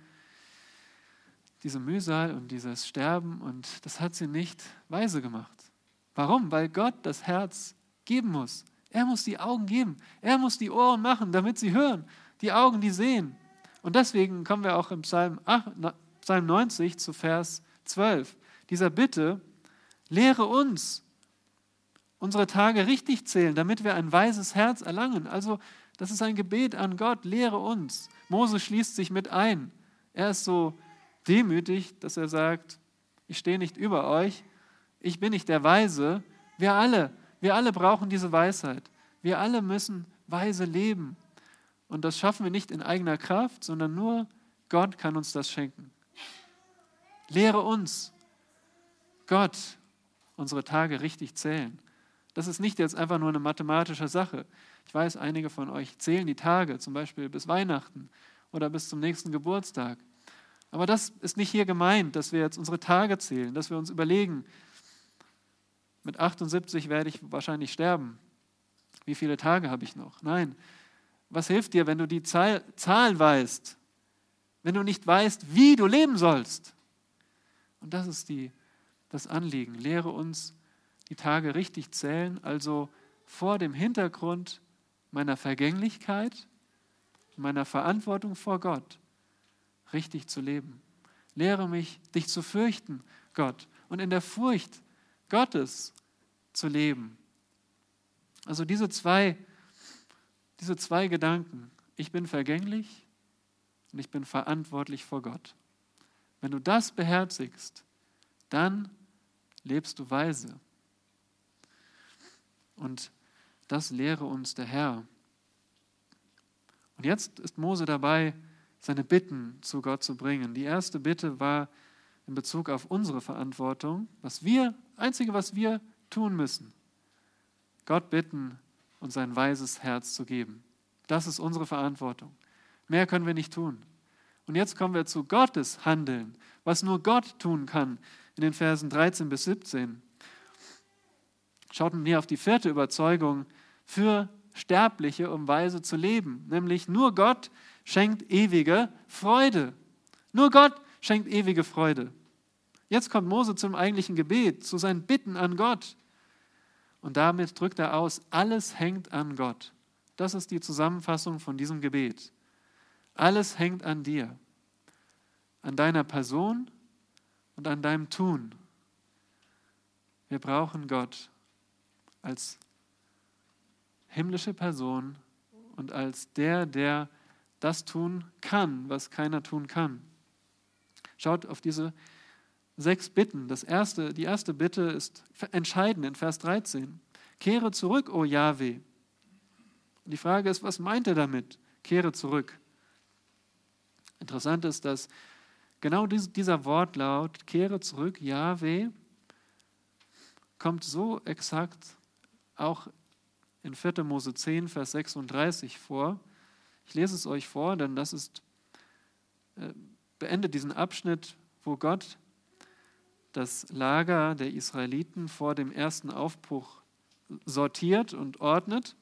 Mühsal und dieses Sterben, und das hat sie nicht weise gemacht. Warum? Weil Gott das Herz geben muss. Er muss die Augen geben. Er muss die Ohren machen, damit sie hören. Die Augen, die sehen. Und deswegen kommen wir auch im Psalm 90 zu Vers 12. Dieser Bitte, lehre uns, unsere Tage richtig zählen, damit wir ein weises Herz erlangen. Also das ist ein Gebet an Gott, lehre uns. Mose schließt sich mit ein. Er ist so demütig, dass er sagt, ich stehe nicht über euch, ich bin nicht der Weise. Wir alle brauchen diese Weisheit. Wir alle müssen weise leben. Und das schaffen wir nicht in eigener Kraft, sondern nur Gott kann uns das schenken. Lehre uns, Gott, unsere Tage richtig zählen. Das ist nicht jetzt einfach nur eine mathematische Sache. Ich weiß, einige von euch zählen die Tage, zum Beispiel bis Weihnachten oder bis zum nächsten Geburtstag. Aber das ist nicht hier gemeint, dass wir jetzt unsere Tage zählen, dass wir uns überlegen, mit 78 werde ich wahrscheinlich sterben. Wie viele Tage habe ich noch? Nein. Was hilft dir, wenn du die Zahl weißt, wenn du nicht weißt, wie du leben sollst? Und das ist das Anliegen. Lehre uns die Tage richtig zählen, also vor dem Hintergrund meiner Vergänglichkeit, meiner Verantwortung vor Gott, richtig zu leben. Lehre mich, dich zu fürchten, Gott, und in der Furcht Gottes zu leben. Also diese zwei Gedanken. Ich bin vergänglich und ich bin verantwortlich vor Gott. Wenn du das beherzigst, dann lebst du weise. Und das lehre uns der Herr. Und jetzt ist Mose dabei, seine Bitten zu Gott zu bringen. Die erste Bitte war in Bezug auf unsere Verantwortung, Einzige, was wir tun müssen, Gott bitten, uns ein weises Herz zu geben. Das ist unsere Verantwortung. Mehr können wir nicht tun. Und jetzt kommen wir zu Gottes Handeln, was nur Gott tun kann, in den Versen 13 bis 17. Schaut mit mir auf die 4. Überzeugung für Sterbliche, um weise zu leben. Nämlich nur Gott schenkt ewige Freude. Nur Gott schenkt ewige Freude. Jetzt kommt Mose zum eigentlichen Gebet, zu seinen Bitten an Gott. Und damit drückt er aus, alles hängt an Gott. Das ist die Zusammenfassung von diesem Gebet. Alles hängt an dir, an deiner Person und an deinem Tun. Wir brauchen Gott als himmlische Person und als der das tun kann, was keiner tun kann. Schaut auf diese 6 Bitten. Die erste Bitte ist entscheidend in Vers 13. Kehre zurück, o Jahwe. Und die Frage ist, was meint er damit? Kehre zurück. Interessant ist, dass genau dieser Wortlaut, kehre zurück, Jahwe, kommt so exakt auch in 4. Mose 10, Vers 36 vor. Ich lese es euch vor, denn das beendet diesen Abschnitt, wo Gott das Lager der Israeliten vor dem ersten Aufbruch sortiert und ordnet.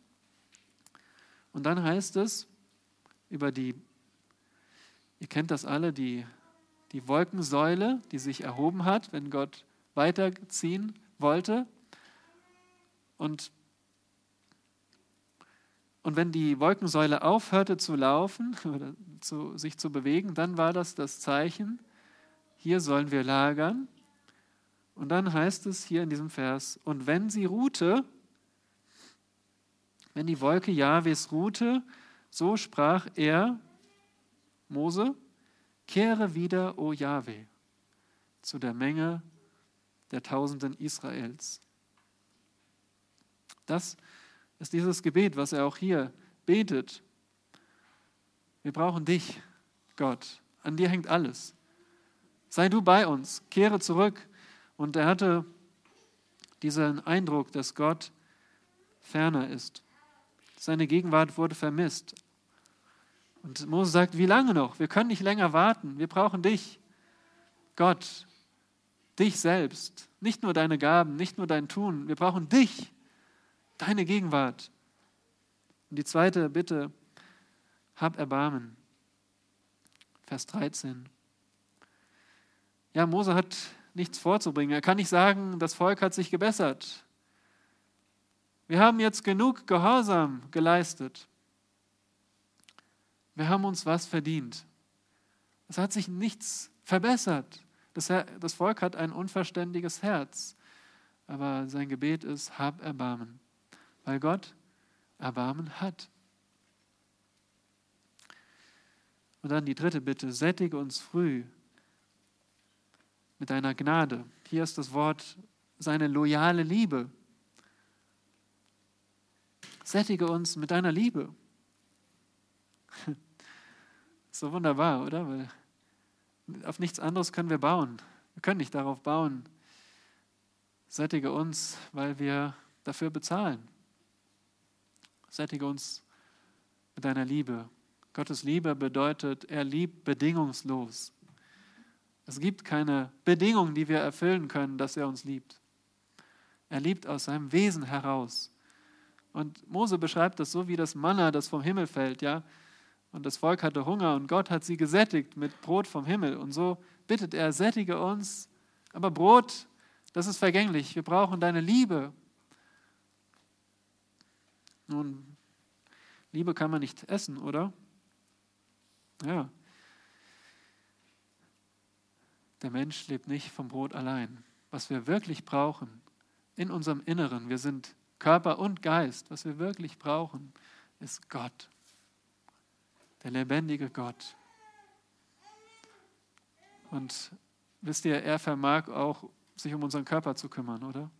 Und dann heißt es über ihr kennt das alle, die Wolkensäule, die sich erhoben hat, wenn Gott weiterziehen wollte. Und wenn die Wolkensäule aufhörte zu laufen oder sich zu bewegen, dann war das Zeichen, hier sollen wir lagern. Und dann heißt es hier in diesem Vers, und wenn sie ruhte, wenn die Wolke Jahwes ruhte, so sprach er, Mose, kehre wieder, o Jahwe, zu der Menge der Tausenden Israels. Das ist dieses Gebet, was er auch hier betet. Wir brauchen dich, Gott. An dir hängt alles. Sei du bei uns, kehre zurück. Und er hatte diesen Eindruck, dass Gott ferner ist. Seine Gegenwart wurde vermisst. Und Mose sagt, wie lange noch? Wir können nicht länger warten. Wir brauchen dich. Gott, dich selbst, nicht nur deine Gaben, nicht nur dein Tun. Wir brauchen dich, deine Gegenwart. Und die zweite Bitte, hab Erbarmen. Vers 13. Ja, Mose hat nichts vorzubringen. Er kann nicht sagen, das Volk hat sich gebessert. Wir haben jetzt genug Gehorsam geleistet. Wir haben uns was verdient. Es hat sich nichts verbessert. Das Volk hat ein unverständiges Herz. Aber sein Gebet ist, hab Erbarmen. Weil Gott Erbarmen hat. Und dann die dritte Bitte, sättige uns früh mit deiner Gnade. Hier ist das Wort, seine loyale Liebe. Sättige uns mit deiner Liebe. So wunderbar, oder? Weil auf nichts anderes können wir bauen. Wir können nicht darauf bauen. Sättige uns, weil wir dafür bezahlen. Sättige uns mit deiner Liebe. Gottes Liebe bedeutet, er liebt bedingungslos. Es gibt keine Bedingung, die wir erfüllen können, dass er uns liebt. Er liebt aus seinem Wesen heraus. Und Mose beschreibt das so wie das Manna, das vom Himmel fällt, ja. Und das Volk hatte Hunger und Gott hat sie gesättigt mit Brot vom Himmel. Und so bittet er, sättige uns. Aber Brot, das ist vergänglich. Wir brauchen deine Liebe. Nun, Liebe kann man nicht essen, oder? Ja. Der Mensch lebt nicht vom Brot allein. Was wir wirklich brauchen, in unserem Inneren, wir sind Körper und Geist, was wir wirklich brauchen, ist Gott. Der lebendige Gott. Und wisst ihr, er vermag auch, sich um unseren Körper zu kümmern, oder?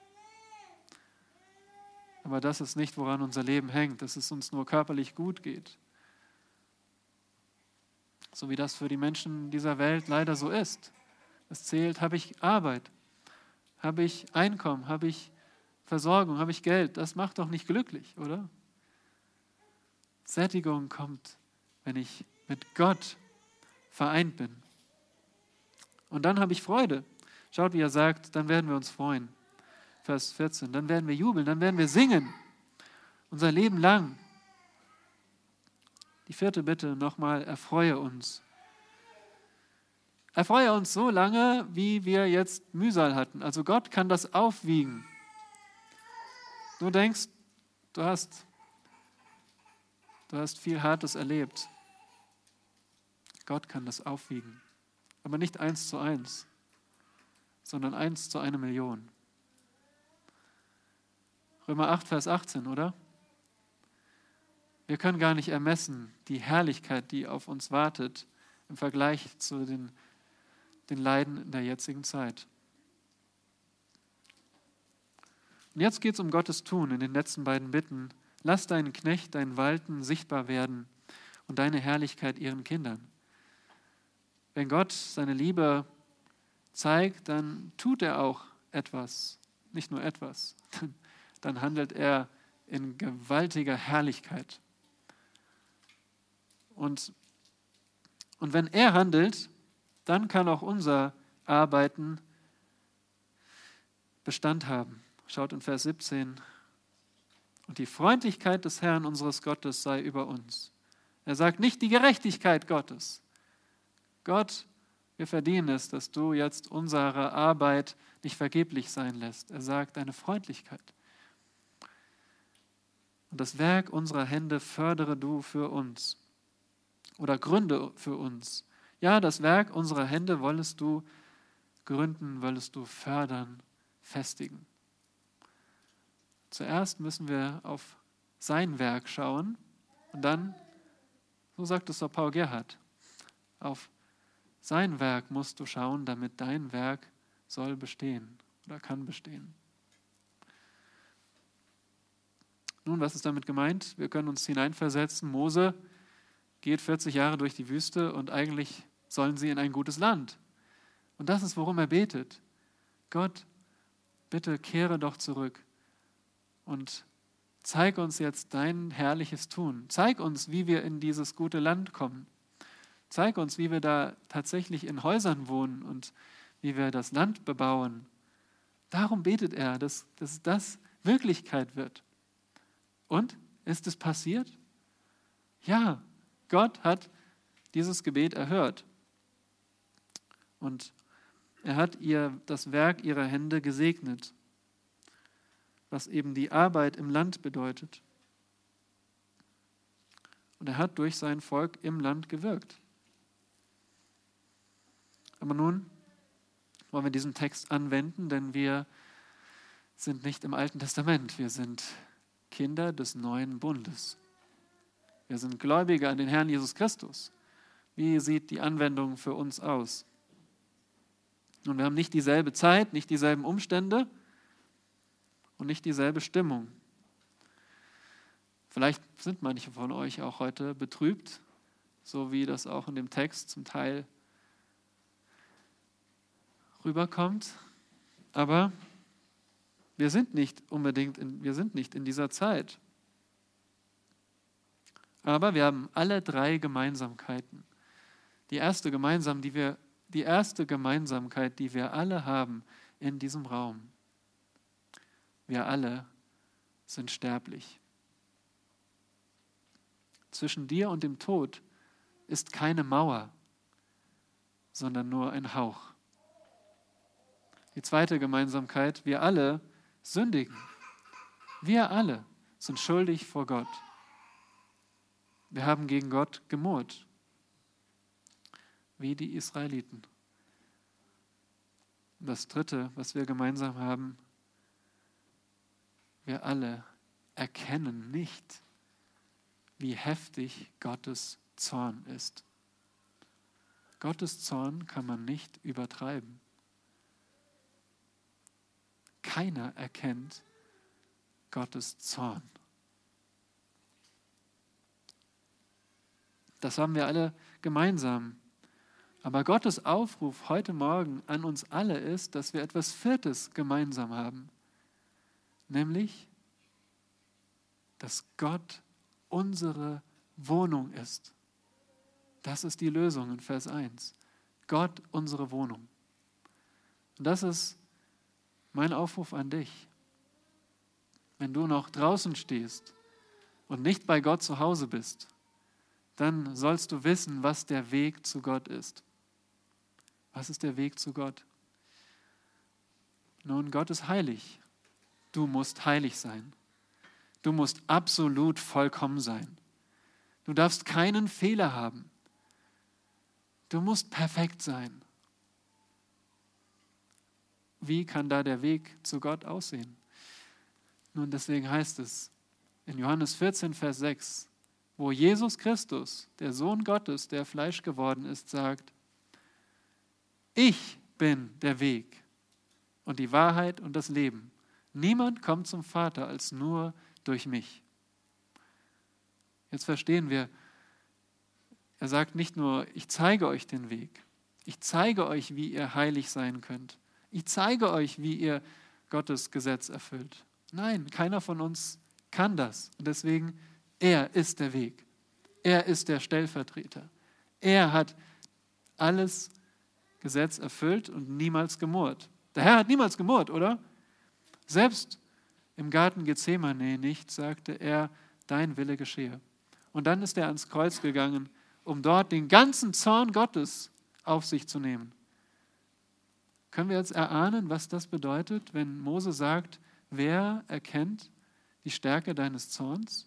Aber das ist nicht, woran unser Leben hängt, dass es uns nur körperlich gut geht. So wie das für die Menschen dieser Welt leider so ist. Es zählt, habe ich Arbeit, habe ich Einkommen, habe ich Versorgung, habe ich Geld. Das macht doch nicht glücklich, oder? Sättigung kommt, wenn ich mit Gott vereint bin. Und dann habe ich Freude. Schaut, wie er sagt, dann werden wir uns freuen. Vers 14, dann werden wir jubeln, dann werden wir singen. Unser Leben lang. Die vierte Bitte nochmal, erfreue uns. Erfreue uns so lange, wie wir jetzt Mühsal hatten. Also Gott kann das aufwiegen. Du denkst, du hast viel Hartes erlebt. Gott kann das aufwiegen. Aber nicht 1:1, sondern 1:1.000.000. Römer 8, Vers 18, oder? Wir können gar nicht ermessen, die Herrlichkeit, die auf uns wartet, im Vergleich zu den Leiden in der jetzigen Zeit. Und jetzt geht es um Gottes Tun in den letzten beiden Bitten. Lass deinen Knecht, dein Walten sichtbar werden und deine Herrlichkeit ihren Kindern. Wenn Gott seine Liebe zeigt, dann tut er auch etwas, nicht nur etwas, dann handelt er in gewaltiger Herrlichkeit. Und wenn er handelt, dann kann auch unser Arbeiten Bestand haben. Schaut in Vers 17. Und die Freundlichkeit des Herrn unseres Gottes sei über uns. Er sagt nicht die Gerechtigkeit Gottes. Gott, wir verdienen es, dass du jetzt unsere Arbeit nicht vergeblich sein lässt. Er sagt deine Freundlichkeit. Und das Werk unserer Hände fördere du für uns oder gründe für uns. Ja, das Werk unserer Hände wollest du gründen, wollest du fördern, festigen. Zuerst müssen wir auf sein Werk schauen und dann, so sagt es doch Paul Gerhardt, auf sein Werk musst du schauen, damit dein Werk soll bestehen oder kann bestehen. Nun, was ist damit gemeint? Wir können uns hineinversetzen. Mose geht 40 Jahre durch die Wüste und eigentlich sollen sie in ein gutes Land. Und das ist, worum er betet. Gott, bitte kehre doch zurück und zeig uns jetzt dein herrliches Tun. Zeig uns, wie wir in dieses gute Land kommen. Zeig uns, wie wir da tatsächlich in Häusern wohnen und wie wir das Land bebauen. Darum betet er, dass das Wirklichkeit wird. Und ist es passiert? Ja, Gott hat dieses Gebet erhört. Und er hat ihr das Werk ihrer Hände gesegnet, was eben die Arbeit im Land bedeutet. Und er hat durch sein Volk im Land gewirkt. Aber nun wollen wir diesen Text anwenden, denn wir sind nicht im Alten Testament, wir sind Kinder des neuen Bundes. Wir sind Gläubige an den Herrn Jesus Christus. Wie sieht die Anwendung für uns aus? Und wir haben nicht dieselbe Zeit, nicht dieselben Umstände und nicht dieselbe Stimmung. Vielleicht sind manche von euch auch heute betrübt, so wie das auch in dem Text zum Teil rüberkommt. Aber wir sind nicht in dieser Zeit. Aber wir haben alle drei Gemeinsamkeiten. Die erste Gemeinsamkeit, die wir alle haben in diesem Raum. Wir alle sind sterblich. Zwischen dir und dem Tod ist keine Mauer, sondern nur ein Hauch. Die zweite Gemeinsamkeit, wir alle sündigen. Wir alle sind schuldig vor Gott. Wir haben gegen Gott gemurrt, wie die Israeliten. Und das dritte, was wir gemeinsam haben, wir alle erkennen nicht, wie heftig Gottes Zorn ist. Gottes Zorn kann man nicht übertreiben. Keiner erkennt Gottes Zorn. Das haben wir alle gemeinsam. Aber Gottes Aufruf heute Morgen an uns alle ist, dass wir etwas Viertes gemeinsam haben. Nämlich, dass Gott unsere Wohnung ist. Das ist die Lösung in Vers 1. Gott unsere Wohnung. Und das ist mein Aufruf an dich. Wenn du noch draußen stehst und nicht bei Gott zu Hause bist, dann sollst du wissen, was der Weg zu Gott ist. Was ist der Weg zu Gott? Nun, Gott ist heilig. Du musst heilig sein. Du musst absolut vollkommen sein. Du darfst keinen Fehler haben. Du musst perfekt sein. Wie kann da der Weg zu Gott aussehen? Nun, deswegen heißt es in Johannes 14, Vers 6, wo Jesus Christus, der Sohn Gottes, der Fleisch geworden ist, sagt, ich bin der Weg und die Wahrheit und das Leben. Niemand kommt zum Vater als nur durch mich. Jetzt verstehen wir, er sagt nicht nur, ich zeige euch den Weg, ich zeige euch, wie ihr heilig sein könnt. Ich zeige euch, wie ihr Gottes Gesetz erfüllt. Nein, keiner von uns kann das. Und deswegen, er ist der Weg. Er ist der Stellvertreter. Er hat alles Gesetz erfüllt und niemals gemurrt. Der Herr hat niemals gemurrt, oder? Selbst im Garten Gethsemane nicht, sagte er, dein Wille geschehe. Und dann ist er ans Kreuz gegangen, um dort den ganzen Zorn Gottes auf sich zu nehmen. Können wir jetzt erahnen, was das bedeutet, wenn Mose sagt, wer erkennt die Stärke deines Zorns?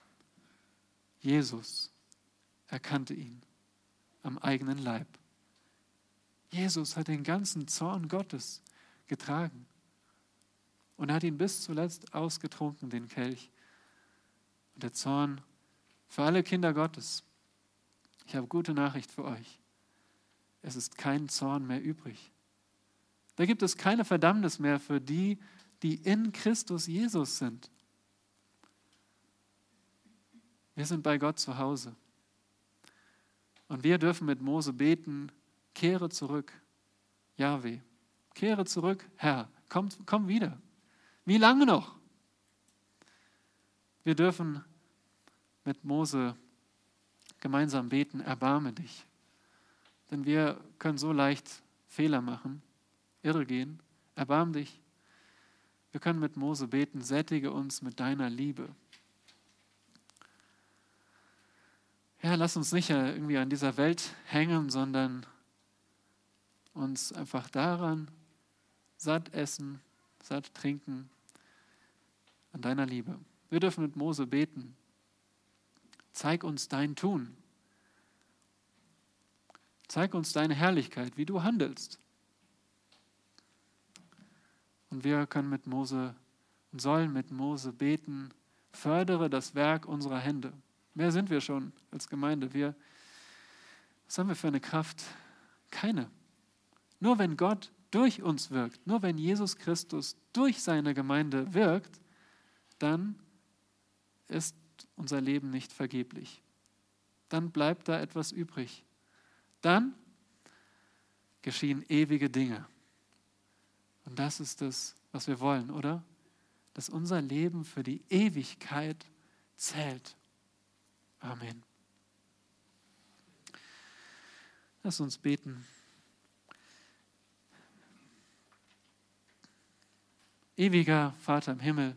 Jesus erkannte ihn am eigenen Leib. Jesus hat den ganzen Zorn Gottes getragen und hat ihn bis zuletzt ausgetrunken, den Kelch. Und der Zorn für alle Kinder Gottes. Ich habe gute Nachricht für euch. Es ist kein Zorn mehr übrig. Da gibt es keine Verdammnis mehr für die, die in Christus Jesus sind. Wir sind bei Gott zu Hause. Und wir dürfen mit Mose beten, kehre zurück, Jahwe. Kehre zurück, Herr, komm wieder. Wie lange noch? Wir dürfen mit Mose gemeinsam beten, erbarme dich. Denn wir können so leicht Fehler machen. irregehen. Erbarm dich. Wir können mit Mose beten, sättige uns mit deiner Liebe. Ja, lass uns nicht irgendwie an dieser Welt hängen, sondern uns einfach daran satt essen, satt trinken, an deiner Liebe. Wir dürfen mit Mose beten. Zeig uns dein Tun. Zeig uns deine Herrlichkeit, wie du handelst. Und wir können mit Mose und sollen mit Mose beten, fördere das Werk unserer Hände. Mehr sind wir schon als Gemeinde. Was haben wir für eine Kraft? Keine. Nur wenn Gott durch uns wirkt, nur wenn Jesus Christus durch seine Gemeinde wirkt, dann ist unser Leben nicht vergeblich. Dann bleibt da etwas übrig. Dann geschehen ewige Dinge. Und das ist das, was wir wollen, oder? Dass unser Leben für die Ewigkeit zählt. Amen. Lass uns beten. Ewiger Vater im Himmel,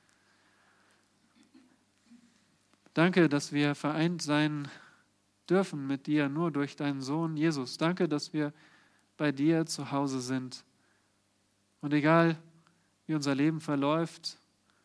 danke, dass wir vereint sein dürfen mit dir nur durch deinen Sohn Jesus. Danke, dass wir bei dir zu Hause sind. Und egal, wie unser Leben verläuft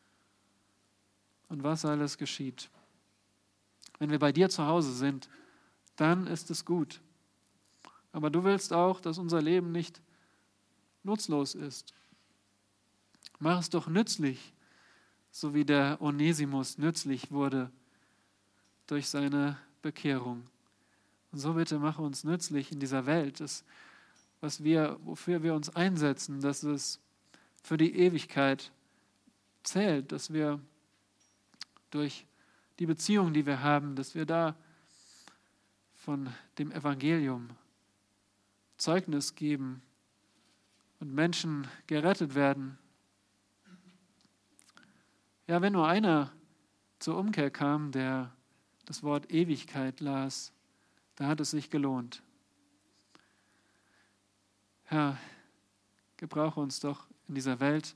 und was alles geschieht, wenn wir bei dir zu Hause sind, dann ist es gut. Aber du willst auch, dass unser Leben nicht nutzlos ist. Mach es doch nützlich, so wie der Onesimus nützlich wurde durch seine Bekehrung. Und so bitte mach uns nützlich in dieser Welt, wofür wir uns einsetzen, dass es für die Ewigkeit zählt, dass wir durch die Beziehung, die wir haben, dass wir da von dem Evangelium Zeugnis geben und Menschen gerettet werden. Ja, wenn nur einer zur Umkehr kam, der das Wort Ewigkeit las, da hat es sich gelohnt. Herr, gebrauche uns doch in dieser Welt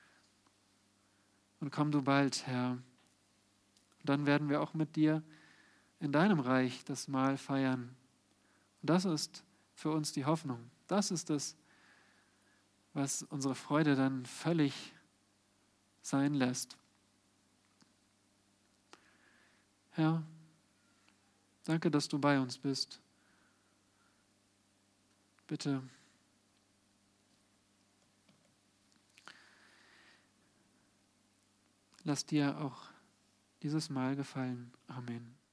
und komm du bald, Herr. Und dann werden wir auch mit dir in deinem Reich das Mahl feiern. Und das ist für uns die Hoffnung. Das ist es, was unsere Freude dann völlig sein lässt. Herr, danke, dass du bei uns bist. Bitte, lass dir auch dieses Mal gefallen. Amen.